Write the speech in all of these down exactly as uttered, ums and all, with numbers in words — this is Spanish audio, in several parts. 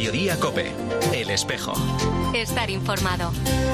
Mediodía COPE. El Espejo. Estar informado.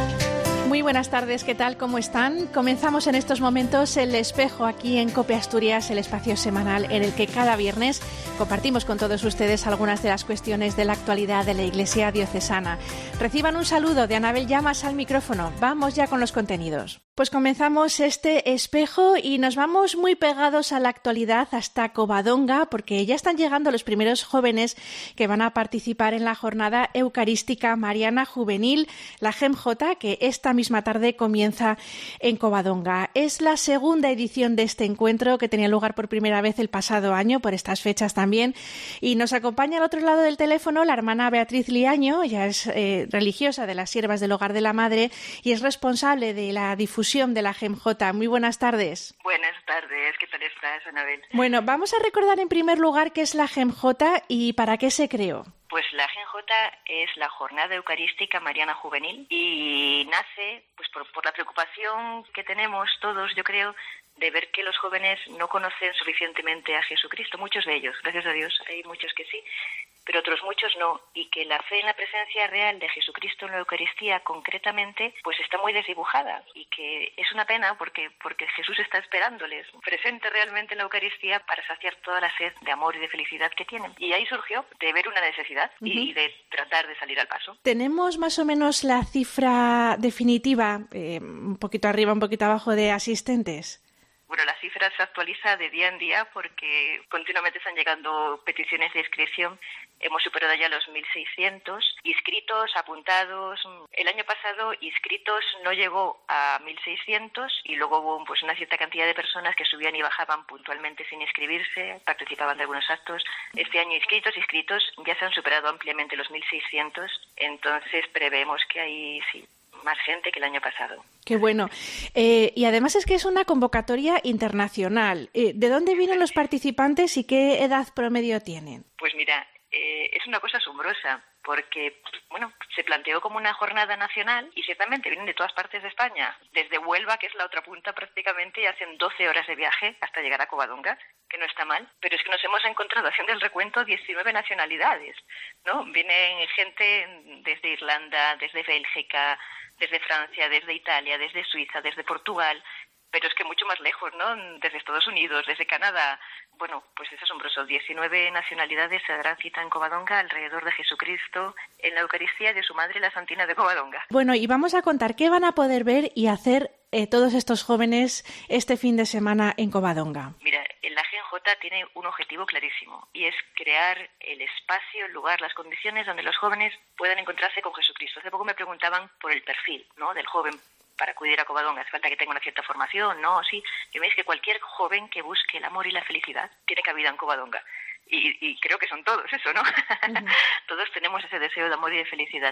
Muy buenas tardes, ¿qué tal? ¿Cómo están? Comenzamos en estos momentos El Espejo aquí en COPE Asturias, el espacio semanal en el que cada viernes compartimos con todos ustedes algunas de las cuestiones de la actualidad de la Iglesia diocesana. Reciban un saludo de Anabel Llamas al micrófono. Vamos ya con los contenidos. Pues comenzamos este espejo y nos vamos muy pegados a la actualidad hasta Covadonga, porque ya están llegando los primeros jóvenes que van a participar en la jornada eucarística mariana juvenil, la G E M J, que esta misma tarde comienza en Covadonga. Es la segunda edición de este encuentro, que tenía lugar por primera vez el pasado año, por estas fechas también, y nos acompaña al otro lado del teléfono la hermana Beatriz Liaño. Ella es eh, religiosa de las Siervas del Hogar de la Madre y es responsable de la difusión de la G E M J. Muy buenas tardes. Buenas tardes, ¿qué tal estás, Anabel? Bueno, vamos a recordar en primer lugar qué es la G E M J y para qué se creó. Pues la G E M J es la Jornada Eucarística Mariana Juvenil y nace pues por, por la preocupación que tenemos todos, yo creo, de ver que los jóvenes no conocen suficientemente a Jesucristo, muchos de ellos, gracias a Dios, hay muchos que sí, pero otros muchos no, y que la fe en la presencia real de Jesucristo en la Eucaristía concretamente, pues está muy desdibujada, y que es una pena porque, porque Jesús está esperándoles, presente realmente en la Eucaristía para saciar toda la sed de amor y de felicidad que tienen. Y ahí surgió de ver una necesidad uh-huh. y de tratar de salir al paso. ¿Tenemos más o menos la cifra definitiva, eh, un poquito arriba, un poquito abajo, de asistentes? Bueno, la cifra se actualiza de día en día porque continuamente están llegando peticiones de inscripción. Hemos superado ya los mil seiscientos inscritos, apuntados. El año pasado inscritos no llegó a mil seiscientos y luego hubo pues una cierta cantidad de personas que subían y bajaban puntualmente sin inscribirse, participaban de algunos actos. Este año inscritos, inscritos ya se han superado ampliamente los mil seiscientos, entonces prevemos que hay sí más gente que el año pasado. Qué bueno. Eh, y además es que es una convocatoria internacional. Eh, ¿De dónde vienen los participantes y qué edad promedio tienen? Pues mira, eh, es una cosa asombrosa porque, bueno, se planteó como una jornada nacional y ciertamente vienen de todas partes de España, desde Huelva, que es la otra punta prácticamente, y hacen doce horas de viaje hasta llegar a Covadonga, que no está mal, pero es que nos hemos encontrado haciendo el recuento diecinueve nacionalidades, ¿no? Vienen gente desde Irlanda, desde Bélgica, desde Francia, desde Italia, desde Suiza, desde Portugal, pero es que mucho más lejos, ¿no? Desde Estados Unidos, desde Canadá. Bueno, pues es asombroso. diecinueve nacionalidades se darán cita en Covadonga alrededor de Jesucristo en la Eucaristía de su madre, la Santina de Covadonga. Bueno, y vamos a contar qué van a poder ver y hacer eh, todos estos jóvenes este fin de semana en Covadonga. Mira, la G E M J tiene un objetivo clarísimo y es crear el espacio, el lugar, las condiciones donde los jóvenes puedan encontrarse con Jesucristo. Hace poco me preguntaban por el perfil, ¿no?, del joven para acudir a Covadonga. Hace falta que tenga una cierta formación, ¿no? Sí, y veis que cualquier joven que busque el amor y la felicidad tiene cabida en Covadonga. Y, y creo que son todos eso, ¿no? Uh-huh. Todos tenemos ese deseo de amor y de felicidad.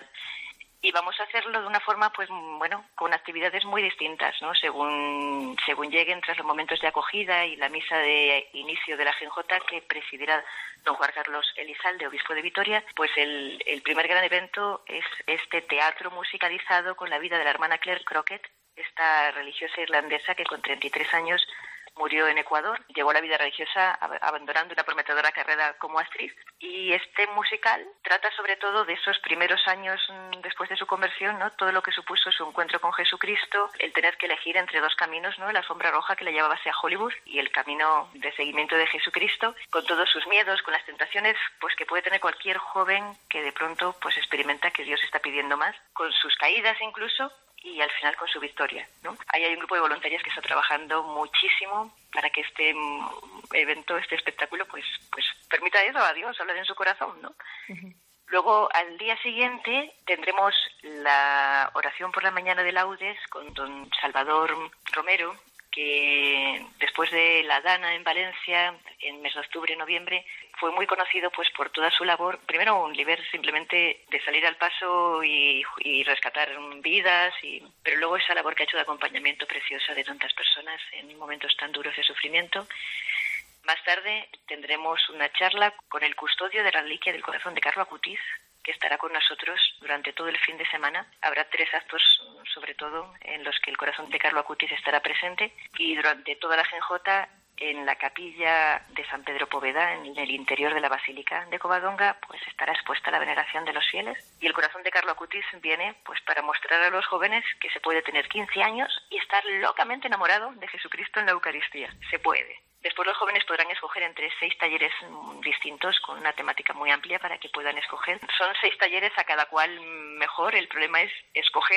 Y vamos a hacerlo de una forma, pues, bueno, con actividades muy distintas, ¿no? Según según lleguen tras los momentos de acogida y la misa de inicio de la G E M J que presidirá don Juan Carlos Elizalde, obispo de Vitoria, pues el, el primer gran evento es este teatro musicalizado con la vida de la hermana Claire Crockett, esta religiosa irlandesa que con treinta y tres años murió en Ecuador, llegó a la vida religiosa abandonando una prometedora carrera como actriz. Y este musical trata sobre todo de esos primeros años después de su conversión, ¿no? Todo lo que supuso su encuentro con Jesucristo, el tener que elegir entre dos caminos, ¿no? La alfombra roja que le llevaba hacia Hollywood y el camino de seguimiento de Jesucristo, con todos sus miedos, con las tentaciones pues que puede tener cualquier joven que de pronto pues experimenta que Dios está pidiendo más, con sus caídas incluso, y al final con su victoria, ¿no? Ahí hay un grupo de voluntarias que está trabajando muchísimo para que este evento, este espectáculo, pues pues permita eso a Dios, hablar en su corazón, ¿no? Uh-huh. Luego, al día siguiente, tendremos la oración por la mañana de laudes con don Salvador Romero, que después de la Dana en Valencia, en mes de octubre, noviembre, fue muy conocido pues por toda su labor, primero un líder simplemente de salir al paso y, y rescatar vidas, y, pero luego esa labor que ha hecho de acompañamiento preciosa de tantas personas en momentos tan duros de sufrimiento. Más tarde tendremos una charla con el custodio de la reliquia del corazón de Carlo Acutis, que estará con nosotros durante todo el fin de semana. Habrá tres actos, sobre todo, en los que el corazón de Carlo Acutis estará presente, y durante toda la G E M J en la capilla de San Pedro Poveda, en el interior de la Basílica de Covadonga, pues estará expuesta la veneración de los fieles. Y el corazón de Carlo Acutis viene pues para mostrar a los jóvenes que se puede tener quince años y estar locamente enamorado de Jesucristo en la Eucaristía. Se puede. Después los jóvenes podrán escoger entre seis talleres distintos con una temática muy amplia para que puedan escoger. Son seis talleres, a cada cual mejor. El problema es escoger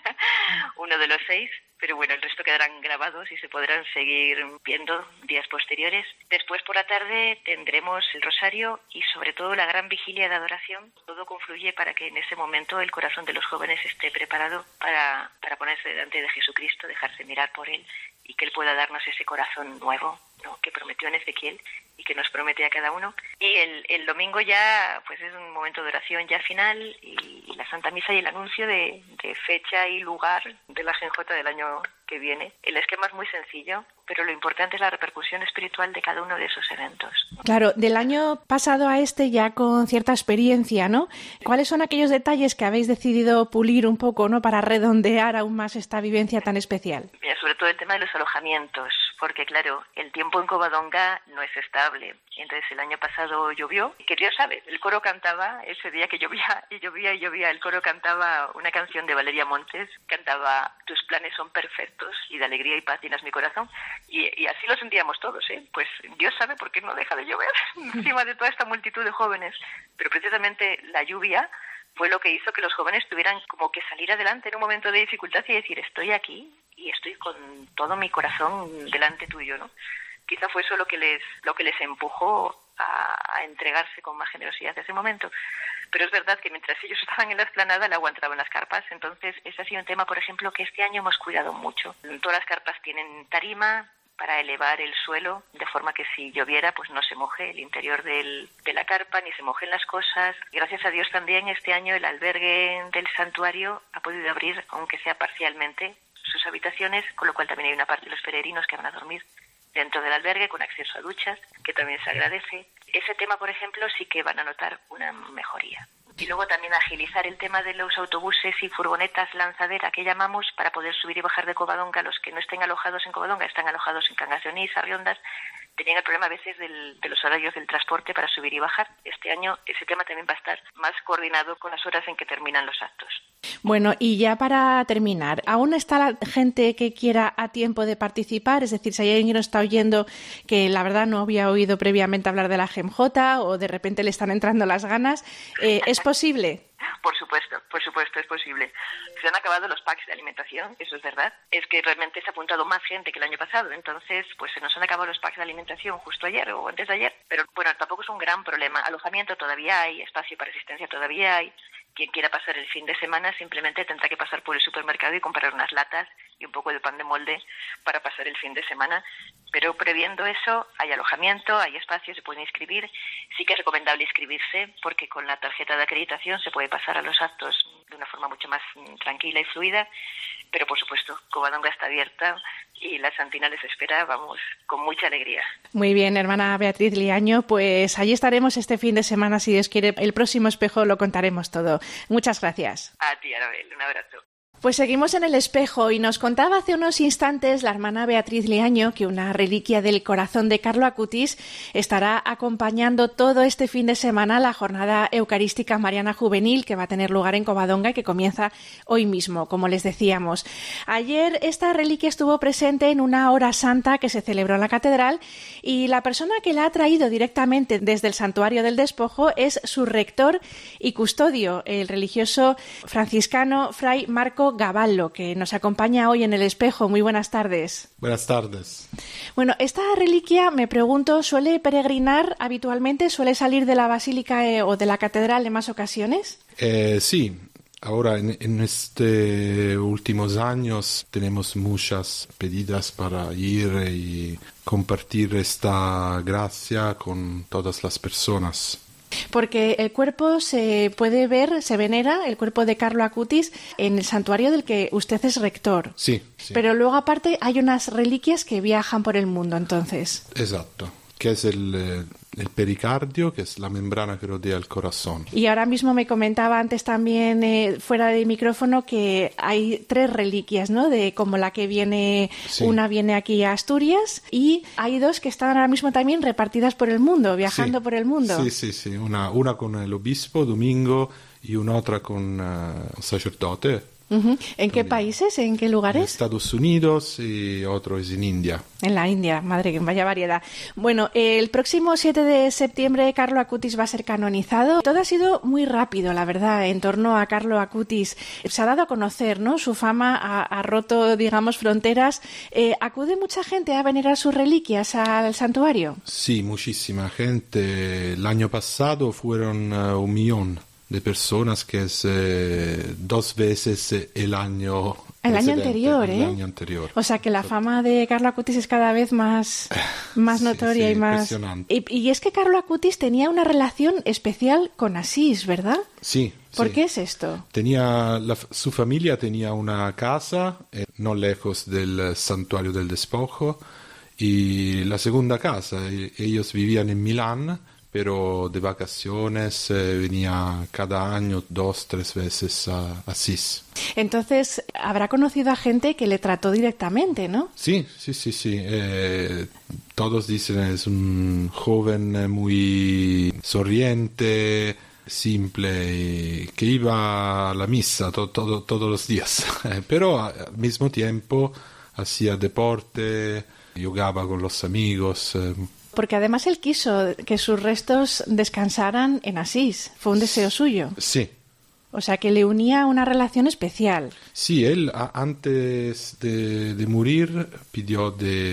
uno de los seis, pero bueno, el resto quedarán grabados y se podrán seguir viendo días posteriores. Después por la tarde tendremos el rosario y sobre todo la gran vigilia de adoración. Todo confluye para que en ese momento el corazón de los jóvenes esté preparado para, para ponerse delante de Jesucristo, dejarse mirar por Él y que Él pueda darnos ese corazón nuevo, ¿no?, que prometió en Ezequiel y que nos promete a cada uno. Y el, el domingo ya pues es un momento de oración ya final y, y la Santa Misa y el anuncio de, de fecha y lugar de la G J del año que viene. El esquema es muy sencillo, pero lo importante es la repercusión espiritual de cada uno de esos eventos. Claro, del año pasado a este ya con cierta experiencia, ¿no? ¿Cuáles son aquellos detalles que habéis decidido pulir un poco, ¿no?, para redondear aún más esta vivencia tan especial? Mira, sobre todo el tema de los alojamientos, porque claro, el tiempo en Covadonga no es estable. Entonces el año pasado llovió, y que Dios sabe, el coro cantaba, ese día que llovía y llovía y llovía, el coro cantaba una canción de Valeria Montes, cantaba "Tus planes son perfectos y de alegría y paz llenas mi corazón", y, y así lo sentíamos todos, ¿eh? Pues Dios sabe por qué no deja de llover encima de toda esta multitud de jóvenes, pero precisamente la lluvia fue lo que hizo que los jóvenes tuvieran como que salir adelante en un momento de dificultad y decir, estoy aquí y estoy con todo mi corazón delante tuyo, ¿no? Quizá fue eso lo que les lo que les empujó a, a entregarse con más generosidad en ese momento. Pero es verdad que mientras ellos estaban en la explanada, el agua entraba en las carpas. Entonces, ese ha sido un tema, por ejemplo, que este año hemos cuidado mucho. Todas las carpas tienen tarima para elevar el suelo, de forma que si lloviera, pues no se moje el interior del, de la carpa, ni se mojen las cosas. Gracias a Dios también este año el albergue del santuario ha podido abrir, aunque sea parcialmente, sus habitaciones, con lo cual también hay una parte de los peregrinos que van a dormir dentro del albergue con acceso a duchas, que también se agradece. Ese tema, por ejemplo, sí que van a notar una mejoría. Y luego también agilizar el tema de los autobuses y furgonetas lanzadera que llamamos para poder subir y bajar de Covadonga. Los que no estén alojados en Covadonga están alojados en Cangas de Onís, Arriondas. Tenían el problema a veces del, de los horarios del transporte para subir y bajar. Este año ese tema también va a estar más coordinado con las horas en que terminan los actos. Bueno, y ya para terminar, ¿aún está la gente que quiera a tiempo de participar? Es decir, si hay alguien que nos está oyendo que la verdad no había oído previamente hablar de la G M J o de repente le están entrando las ganas, eh, ¿es posible? Por supuesto, por supuesto, es posible. Se han acabado los packs de alimentación, eso es verdad. Es que realmente se ha apuntado más gente que el año pasado, entonces pues se nos han acabado los packs de alimentación justo ayer o antes de ayer, pero bueno, tampoco es un gran problema. Alojamiento todavía hay, espacio para asistencia todavía hay. Quien quiera pasar el fin de semana simplemente tendrá que pasar por el supermercado y comprar unas latas y un poco de pan de molde para pasar el fin de semana. Pero previendo eso, hay alojamiento, hay espacio, se puede inscribir. Sí que es recomendable inscribirse porque con la tarjeta de acreditación se puede pasar a los actos de una forma mucho más tranquila y fluida. Pero por supuesto, Covadonga está abierta y la Santina les espera, vamos, con mucha alegría. Muy bien, hermana Beatriz Liaño, pues allí estaremos este fin de semana, si Dios quiere. El próximo espejo lo contaremos todo. Muchas gracias. A ti, Anabel, un abrazo. Pues seguimos en el espejo y nos contaba hace unos instantes la hermana Beatriz Liaño que una reliquia del corazón de Carlo Acutis estará acompañando todo este fin de semana la jornada eucarística mariana juvenil que va a tener lugar en Covadonga y que comienza hoy mismo, como les decíamos. Ayer esta reliquia estuvo presente en una hora santa que se celebró en la catedral y la persona que la ha traído directamente desde el santuario del despojo es su rector y custodio, el religioso franciscano Fray Marco Gavallo, que nos acompaña hoy en el espejo. Muy buenas tardes. Buenas tardes. Bueno, esta reliquia, me pregunto, ¿suele peregrinar habitualmente? ¿Suele salir de la basílica eh, o de la catedral en más ocasiones? Eh, sí, ahora en, en estos últimos años tenemos muchas pedidas para ir y compartir esta gracia con todas las personas. Porque el cuerpo se puede ver, se venera, el cuerpo de Carlo Acutis, en el santuario del que usted es rector. Sí, sí. Pero luego, aparte, hay unas reliquias que viajan por el mundo, entonces. Exacto. que es el, el pericardio, que es la membrana que rodea el corazón. Y ahora mismo me comentaba antes también, eh, fuera de micrófono, que hay tres reliquias, ¿no? De como la que viene, sí. Una viene aquí a Asturias y hay dos que están ahora mismo también repartidas por el mundo, viajando sí. por el mundo. Sí, sí, sí. Una, una con el obispo, Domingo, y una otra con uh, un sacerdote. Uh-huh. ¿En qué países? ¿En qué lugares? En Estados Unidos y otro es en India. En la India, madre que vaya variedad. Bueno, el próximo siete de septiembre Carlo Acutis va a ser canonizado. Todo ha sido muy rápido, la verdad, en torno a Carlo Acutis. Se ha dado a conocer, ¿no? Su fama ha, ha roto, digamos, fronteras. Eh, ¿Acude mucha gente a venerar sus reliquias al santuario? Sí, muchísima gente. El año pasado fueron uh, un millón de personas, que es eh, dos veces el año el año anterior, ¿eh? El año anterior. O sea que la fama de Carlo Acutis es cada vez más, más sí, notoria sí, y más. Y, y es que Carlo Acutis tenía una relación especial con Asís, ¿verdad? Sí. ¿Por sí. qué es esto? Tenía la, su familia tenía una casa eh, no lejos del santuario del despojo, y la segunda casa, ellos vivían en Milán, pero de vacaciones eh, venía cada año dos, tres veces a Asís. Entonces, habrá conocido a gente que le trató directamente, ¿no? Sí, sí, sí, sí. Eh, todos dicen es un joven muy sonriente, simple, y que iba a la misa to- todo, todos los días, pero al mismo tiempo hacía deporte, jugaba con los amigos. Eh, Porque además él quiso que sus restos descansaran en Asís. Fue un deseo suyo. Sí. O sea, que le unía una relación especial. Sí, él a, antes de, de morir pidió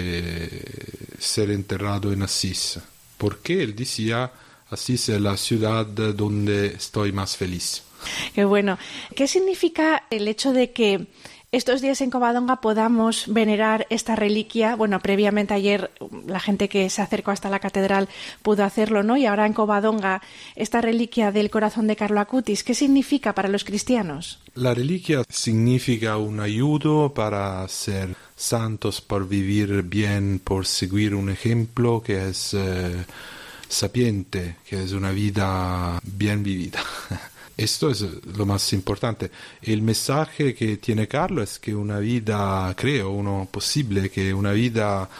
de ser enterrado en Asís, porque él decía, Asís es la ciudad donde estoy más feliz. Qué bueno. ¿Qué significa el hecho de que estos días en Covadonga podamos venerar esta reliquia? Bueno, previamente ayer la gente que se acercó hasta la catedral pudo hacerlo, ¿no? Y ahora en Covadonga, esta reliquia del corazón de Carlo Acutis, ¿qué significa para los cristianos? La reliquia significa un ayudo para ser santos, por vivir bien, por seguir un ejemplo que es eh, sapiente, que es una vida bien vivida. Esto es lo más importante. El mensaje que tiene Carlo es que una vida, creo, uno posible, que una vida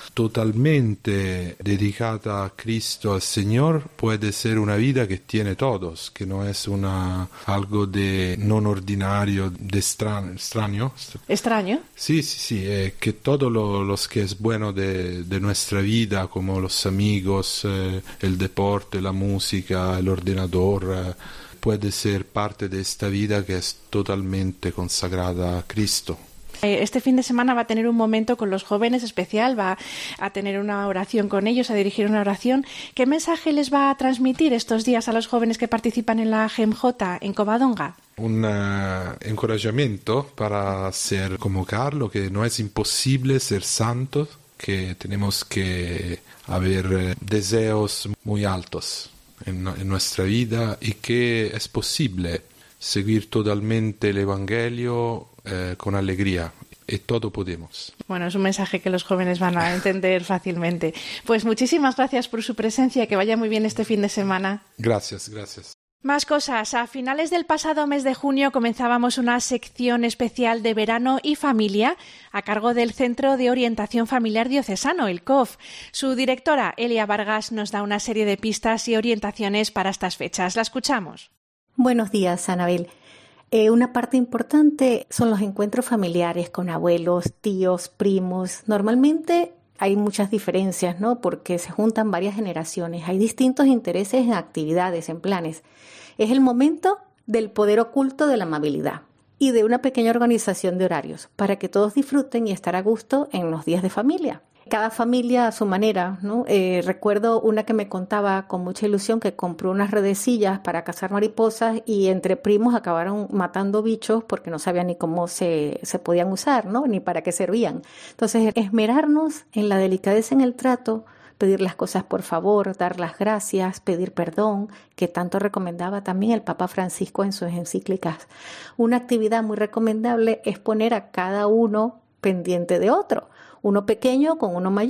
totalmente dedicada a Cristo, al Señor, puede ser una vida que tiene todos, que no es una algo de non ordinario, de extraño. ¿Extraño? ¿Extraño? Sí, sí, sí, eh, que todo lo los que es bueno de, de nuestra vida, como los amigos, eh, el deporte, la música, el ordenador, eh, puede ser parte de esta vida que es totalmente consagrada a Cristo. Este fin de semana va a tener un momento con los jóvenes especial, va a tener una oración con ellos, a dirigir una oración. ¿Qué mensaje les va a transmitir estos días a los jóvenes que participan en la G M J en Covadonga? Un uh, encorajamiento para ser como Carlo, que no es imposible ser santos, que tenemos que haber uh, deseos muy altos En, en nuestra vida, y que es posible seguir totalmente el Evangelio eh, con alegría, y todo podemos. Bueno, es un mensaje que los jóvenes van a entender fácilmente. Pues muchísimas gracias por su presencia, que vaya muy bien este fin de semana. Gracias, gracias. Más cosas. A finales del pasado mes de junio comenzábamos una sección especial de verano y familia a cargo del Centro de Orientación Familiar Diocesano, el C O F. Su directora, Elia Vargas, nos da una serie de pistas y orientaciones para estas fechas. La escuchamos. Buenos días, Anabel. Eh, una parte importante son los encuentros familiares con abuelos, tíos, primos. Normalmente hay muchas diferencias, ¿no? Porque se juntan varias generaciones. Hay distintos intereses en actividades, en planes. Es el momento del poder oculto de la amabilidad y de una pequeña organización de horarios para que todos disfruten y estar a gusto en los días de familia. Cada familia a su manera, ¿no? Eh, recuerdo una que me contaba con mucha ilusión que compró unas redecillas para cazar mariposas y entre primos acabaron matando bichos porque no sabían ni cómo se, se podían usar, ¿no? Ni para qué servían. Entonces, esmerarnos en la delicadeza en el trato, pedir las cosas por favor, dar las gracias, pedir perdón, que tanto recomendaba también el Papa Francisco en sus encíclicas. Una actividad muy recomendable es poner a cada uno pendiente de otro, uno pequeño con uno mayor.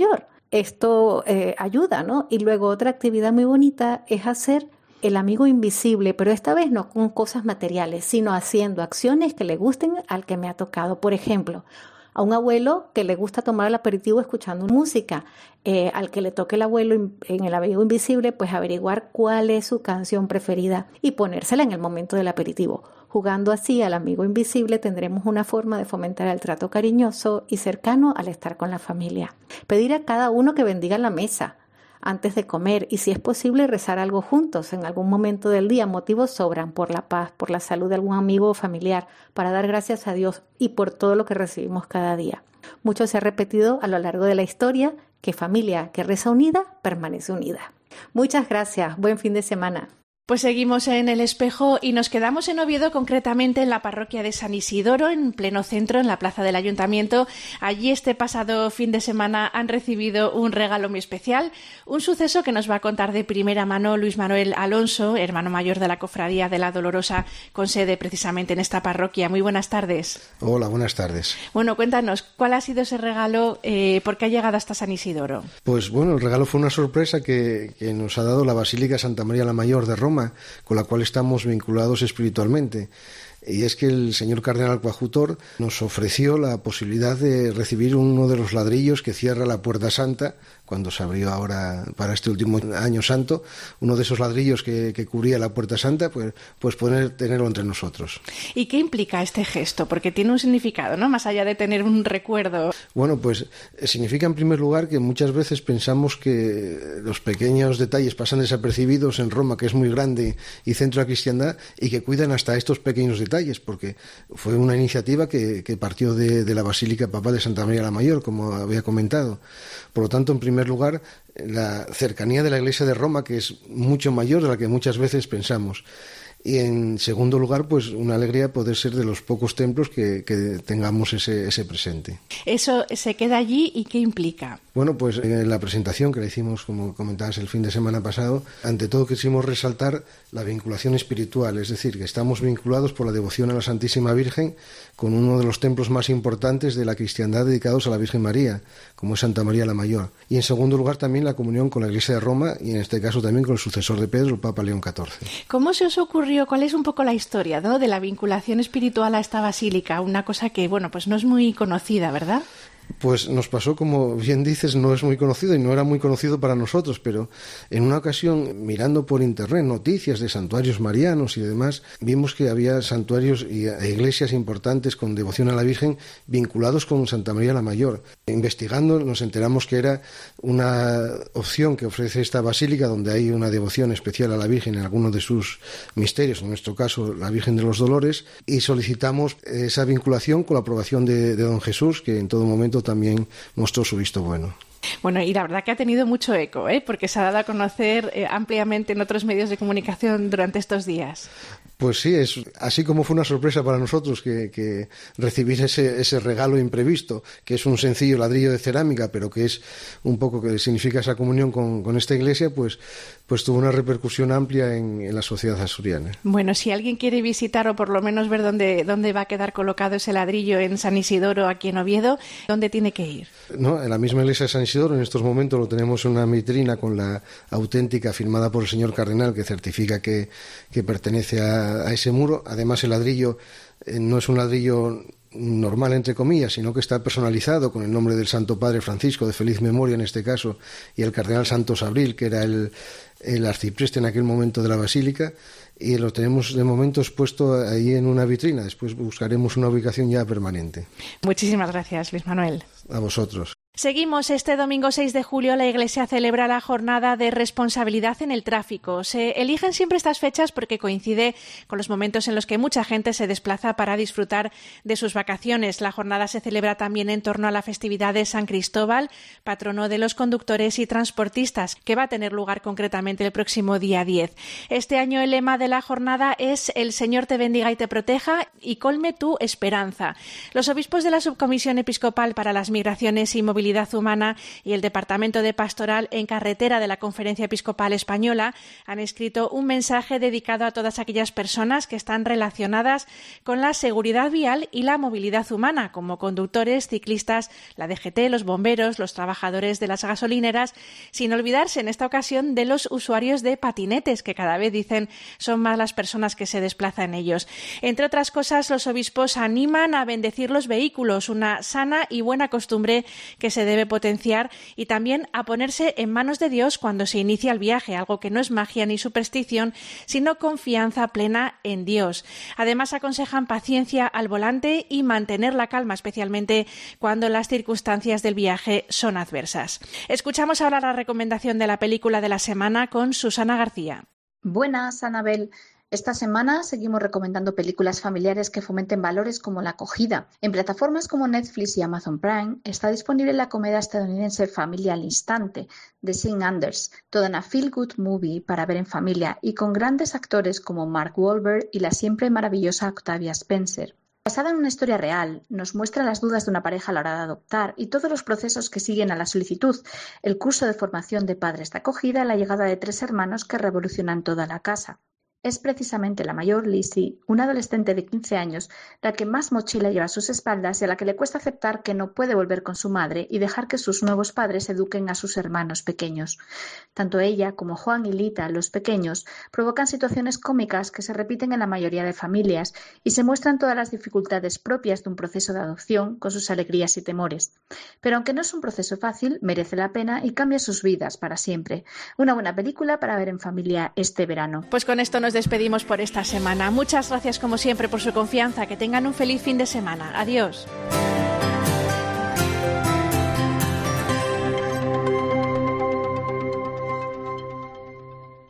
esto eh, ayuda, ¿no? Y luego otra actividad muy bonita es hacer el amigo invisible, pero esta vez no con cosas materiales, sino haciendo acciones que le gusten al que me ha tocado. Por ejemplo, a un abuelo que le gusta tomar el aperitivo escuchando música, eh, al que le toque el abuelo en el amigo invisible, pues averiguar cuál es su canción preferida y ponérsela en el momento del aperitivo. Jugando así al amigo invisible tendremos una forma de fomentar el trato cariñoso y cercano al estar con la familia. Pedir a cada uno que bendiga la mesa antes de comer y, si es posible, rezar algo juntos en algún momento del día. Motivos sobran: por la paz, por la salud de algún amigo o familiar, para dar gracias a Dios y por todo lo que recibimos cada día. Mucho se ha repetido a lo largo de la historia que familia que reza unida permanece unida. Muchas gracias. Buen fin de semana. Pues seguimos en El Espejo y nos quedamos en Oviedo, concretamente en la parroquia de San Isidoro, en pleno centro, en la plaza del Ayuntamiento. Allí este pasado fin de semana han recibido un regalo muy especial, un suceso que nos va a contar de primera mano Luis Manuel Alonso, hermano mayor de la Cofradía de la Dolorosa, con sede precisamente en esta parroquia. Muy buenas tardes. Hola, buenas tardes. Bueno, cuéntanos, ¿cuál ha sido ese regalo? Eh, ¿Por qué ha llegado hasta San Isidoro? Pues bueno, el regalo fue una sorpresa que, que nos ha dado la Basílica Santa María la Mayor de Roma, con la cual estamos vinculados espiritualmente. Y es que el señor cardenal coadjutor nos ofreció la posibilidad de recibir uno de los ladrillos que cierra la Puerta Santa, cuando se abrió ahora para este último año santo, uno de esos ladrillos que, que cubría la Puerta Santa, pues, pues poder tenerlo entre nosotros. ¿Y qué implica este gesto? Porque tiene un significado, ¿no? Más allá de tener un recuerdo. Bueno, pues significa en primer lugar que muchas veces pensamos que los pequeños detalles pasan desapercibidos en Roma, que es muy grande y centro de la cristiandad, y que cuidan hasta estos pequeños detalles, porque fue una iniciativa que, que partió de, de la Basílica Papal de Santa María la Mayor, como había comentado. Por lo tanto, en primer lugar, la cercanía de la Iglesia de Roma, que es mucho mayor de la que muchas veces pensamos. Y en segundo lugar, pues una alegría poder ser de los pocos templos que, que tengamos ese, ese presente. ¿Eso se queda allí y qué implica? Bueno, pues en la presentación que la hicimos, como comentabas, el fin de semana pasado, ante todo quisimos resaltar la vinculación espiritual, es decir, que estamos vinculados por la devoción a la Santísima Virgen con uno de los templos más importantes de la cristiandad dedicados a la Virgen María, como es Santa María la Mayor. Y en segundo lugar también la comunión con la Iglesia de Roma y en este caso también con el sucesor de Pedro, el Papa León catorce. ¿Cómo se os ocurrió? ¿Cuál es un poco la historia, ¿no?, de la vinculación espiritual a esta basílica? Una cosa que, bueno, pues no es muy conocida, ¿verdad? Pues nos pasó, como bien dices, no es muy conocido y no era muy conocido para nosotros, pero en una ocasión, mirando por internet noticias de santuarios marianos y demás, vimos que había santuarios y iglesias importantes con devoción a la Virgen vinculados con Santa María la Mayor. Investigando nos enteramos que era una opción que ofrece esta basílica, donde hay una devoción especial a la Virgen en algunos de sus misterios, en nuestro caso la Virgen de los Dolores, y solicitamos esa vinculación con la aprobación de, de don Jesús, que en todo momento también mostró su visto bueno. Bueno, y la verdad que ha tenido mucho eco, ¿eh? Porque se ha dado a conocer eh, ampliamente en otros medios de comunicación durante estos días. Pues sí, es así como fue una sorpresa para nosotros que, que recibir ese, ese regalo imprevisto, que es un sencillo ladrillo de cerámica, pero que es un poco que significa esa comunión con, con esta iglesia, pues, pues tuvo una repercusión amplia en, en la sociedad asturiana. Bueno, si alguien quiere visitar o por lo menos ver dónde, dónde va a quedar colocado ese ladrillo en San Isidoro, aquí en Oviedo, ¿dónde tiene que ir? No, en la misma iglesia de San Isidoro, en estos momentos lo tenemos en una vitrina con la auténtica firmada por el señor cardenal, que certifica que, que pertenece a a ese muro. Además, el ladrillo eh, no es un ladrillo normal, entre comillas, sino que está personalizado con el nombre del Santo Padre Francisco, de feliz memoria en este caso, y el cardenal Santos Abril, que era el, el arcipreste en aquel momento de la basílica, y lo tenemos de momento expuesto ahí en una vitrina. Después buscaremos una ubicación ya permanente. Muchísimas gracias, Luis Manuel. A vosotros. Seguimos. Este domingo seis de julio la Iglesia celebra la jornada de responsabilidad en el tráfico. Se eligen siempre estas fechas porque coincide con los momentos en los que mucha gente se desplaza para disfrutar de sus vacaciones. La jornada se celebra también en torno a la festividad de San Cristóbal, patrono de los conductores y transportistas, que va a tener lugar concretamente el próximo día diez. Este año el lema de la jornada es El Señor te bendiga y te proteja y colme tu esperanza. Los obispos de la Subcomisión Episcopal para las Migraciones y Movilidad Movilidad Humana y el Departamento de Pastoral en Carretera de la Conferencia Episcopal Española han escrito un mensaje dedicado a todas aquellas personas que están relacionadas con la seguridad vial y la movilidad humana, como conductores, ciclistas, la D G T, los bomberos, los trabajadores de las gasolineras, sin olvidarse en esta ocasión de los usuarios de patinetes, que cada vez dicen son más las personas que se desplazan en ellos. Entre otras cosas, los obispos animan a bendecir los vehículos, una sana y buena costumbre que se debe potenciar, y también a ponerse en manos de Dios cuando se inicia el viaje, algo que no es magia ni superstición, sino confianza plena en Dios. Además, aconsejan paciencia al volante y mantener la calma, especialmente cuando las circunstancias del viaje son adversas. Escuchamos ahora la recomendación de la película de la semana con Susana García. Buenas, Anabel. Esta semana seguimos recomendando películas familiares que fomenten valores como la acogida. En plataformas como Netflix y Amazon Prime está disponible la comedia estadounidense Familia al Instante, de Sean Anders, toda una feel-good movie para ver en familia y con grandes actores como Mark Wahlberg y la siempre maravillosa Octavia Spencer. Basada en una historia real, nos muestra las dudas de una pareja a la hora de adoptar y todos los procesos que siguen a la solicitud, el curso de formación de padres de acogida y la llegada de tres hermanos que revolucionan toda la casa. Es precisamente la mayor, Lizzie, una adolescente de quince años, la que más mochila lleva a sus espaldas y a la que le cuesta aceptar que no puede volver con su madre y dejar que sus nuevos padres eduquen a sus hermanos pequeños. Tanto ella como Juan y Lita, los pequeños, provocan situaciones cómicas que se repiten en la mayoría de familias y se muestran todas las dificultades propias de un proceso de adopción con sus alegrías y temores. Pero aunque no es un proceso fácil, merece la pena y cambia sus vidas para siempre. Una buena película para ver en familia este verano. Pues con esto nos Nos despedimos por esta semana. Muchas gracias como siempre por su confianza. Que tengan un feliz fin de semana. Adiós.